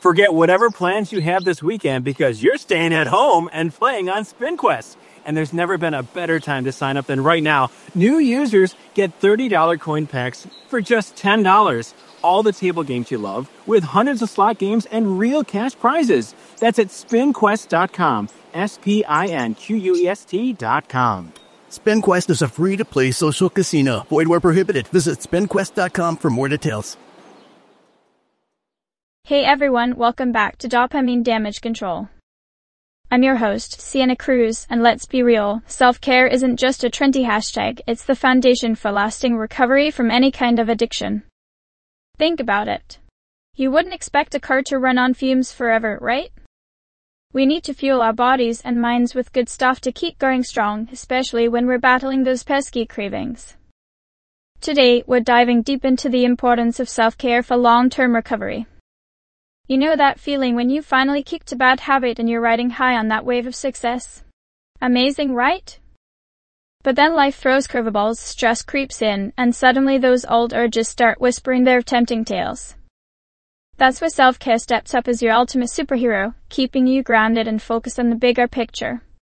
Forget whatever plans you have this weekend because you're staying at home and playing on SpinQuest. And there's never been a better time to sign up than right now. New users get $30 coin packs for just $10. All the table games you love with hundreds of slot games and real cash prizes. That's at spinquest.com. SPINQUEST.com. SpinQuest is a free-to-play social casino. Void where prohibited. Visit spinquest.com for more details. Hey everyone, welcome back to Dopamine Damage Control. I'm your host, Sienna Cruz, and let's be real, self-care isn't just a trendy hashtag, it's the foundation for lasting recovery from any kind of addiction. Think about it. You wouldn't expect a car to run on fumes forever, right? We need to fuel our bodies and minds with good stuff to keep going strong, especially when we're battling those pesky cravings. Today, we're diving deep into the importance of self-care for long-term recovery. You know that feeling when you finally kicked a bad habit and you're riding high on that wave of success? Amazing, right? But then life throws curveballs, stress creeps in, and suddenly those old urges start whispering their tempting tales. That's where self-care steps up as your ultimate superhero, keeping you grounded and focused on the bigger picture.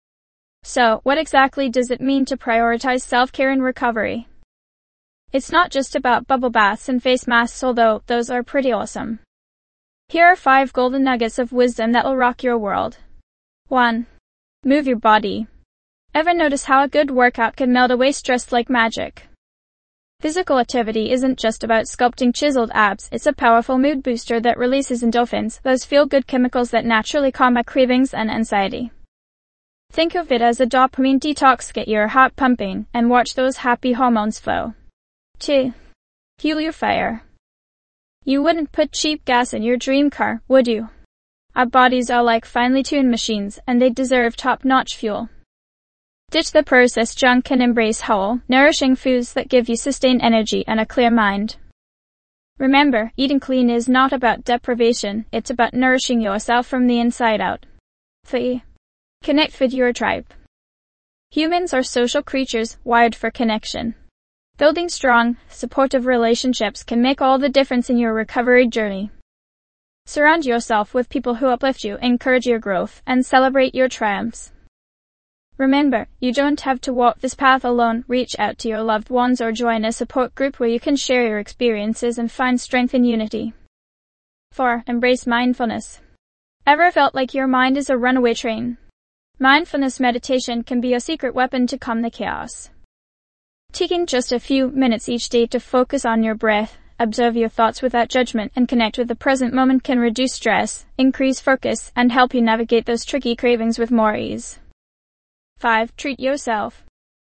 So, what exactly does it mean to prioritize self-care in recovery? It's not just about bubble baths and face masks, although those are pretty awesome. Here are 5 golden nuggets of wisdom that will rock your world. 1. Move your body. Ever notice how a good workout can melt away stress like magic? Physical activity isn't just about sculpting chiseled abs, it's a powerful mood booster that releases endorphins, those feel-good chemicals that naturally combat cravings and anxiety. Think of it as a dopamine detox, get your heart pumping, and watch those happy hormones flow. 2. Fuel your fire. You wouldn't put cheap gas in your dream car, would you? Our bodies are like finely tuned machines, and they deserve top-notch fuel. Ditch the processed junk and embrace whole, nourishing foods that give you sustained energy and a clear mind. Remember, eating clean is not about deprivation, it's about nourishing yourself from the inside out. 3. Connect with your tribe. Humans are social creatures wired for connection. Building strong, supportive relationships can make all the difference in your recovery journey. Surround yourself with people who uplift you, encourage your growth, and celebrate your triumphs. Remember, you don't have to walk this path alone. Reach out to your loved ones or join a support group where you can share your experiences and find strength in unity. 4. Embrace mindfulness. Ever felt like your mind is a runaway train? Mindfulness meditation can be a secret weapon to calm the chaos. Taking just a few minutes each day to focus on your breath, observe your thoughts without judgment, and connect with the present moment can reduce stress, increase focus, and help you navigate those tricky cravings with more ease. 5. Treat yourself.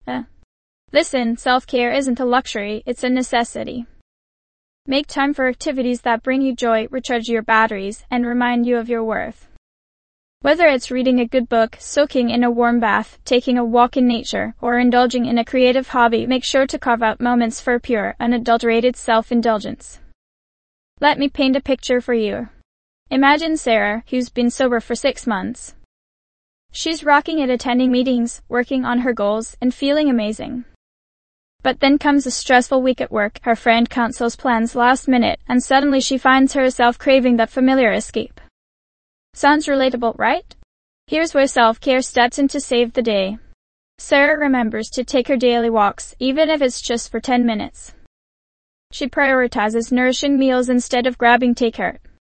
Listen, self-care isn't a luxury, it's a necessity. Make time for activities that bring you joy, recharge your batteries, and remind you of your worth. Whether it's reading a good book, soaking in a warm bath, taking a walk in nature, or indulging in a creative hobby, make sure to carve out moments for pure, unadulterated self-indulgence. Let me paint a picture for you. Imagine Sarah, who's been sober for 6 months. She's rocking it, attending meetings, working on her goals, and feeling amazing. But then comes a stressful week at work, her friend cancels plans last minute, and suddenly she finds herself craving that familiar escape. Sounds relatable, right? Here's where self-care steps in to save the day. Sarah remembers to take her daily walks, even if it's just for 10 minutes. She prioritizes nourishing meals instead of grabbing takeout.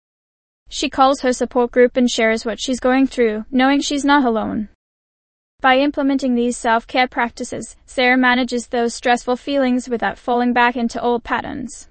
She calls her support group and shares what she's going through, knowing she's not alone. By implementing these self-care practices, Sarah manages those stressful feelings without falling back into old patterns.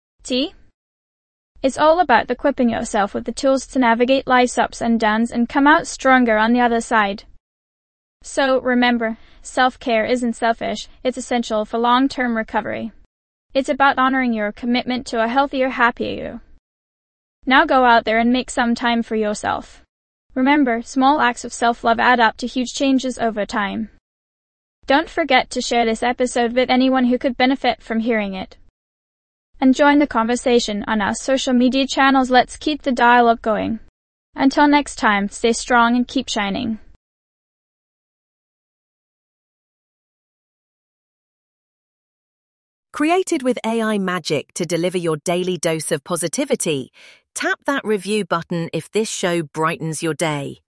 It's all about equipping yourself with the tools to navigate life's ups and downs and come out stronger on the other side. So remember, self-care isn't selfish, it's essential for long-term recovery. It's about honoring your commitment to a healthier, happier you. Now go out there and make some time for yourself. Remember, small acts of self-love add up to huge changes over time. Don't forget to share this episode with anyone who could benefit from hearing it. And join the conversation on our social media channels. Let's keep the dialogue going. Until next time, stay strong and keep shining. Created with AI magic to deliver your daily dose of positivity, Tap that review button if this show brightens your day.